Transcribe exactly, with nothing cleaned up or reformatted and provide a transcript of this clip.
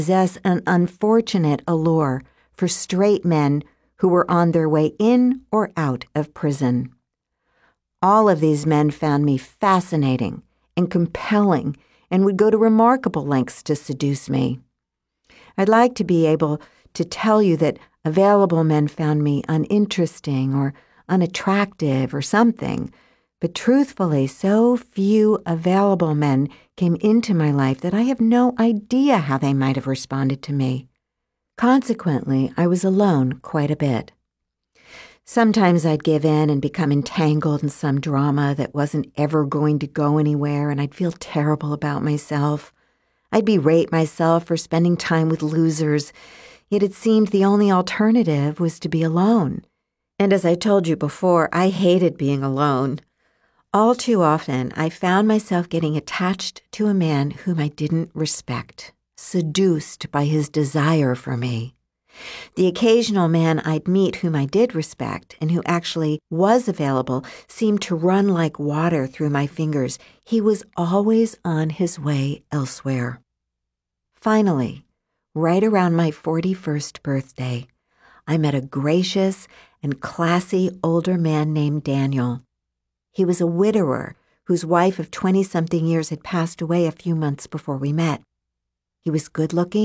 possess an unfortunate allure for straight men who were on their way in or out of prison. All of these men found me fascinating and compelling and would go to remarkable lengths to seduce me. I'd like to be able to tell you that available men found me uninteresting or unattractive or something, but truthfully, so few available men came into my life that I have no idea how they might have responded to me. Consequently, I was alone quite a bit. Sometimes I'd give in and become entangled in some drama that wasn't ever going to go anywhere, and I'd feel terrible about myself. I'd berate myself for spending time with losers, yet it seemed the only alternative was to be alone. And as I told you before, I hated being alone. All too often, I found myself getting attached to a man whom I didn't respect, seduced by his desire for me. The occasional man I'd meet whom I did respect and who actually was available seemed to run like water through my fingers. He was always on his way elsewhere. Finally, right around my forty-first birthday, I met a gracious and classy older man named Daniel. He was a widower whose wife of twenty-something years had passed away a few months before we met. He was good-looking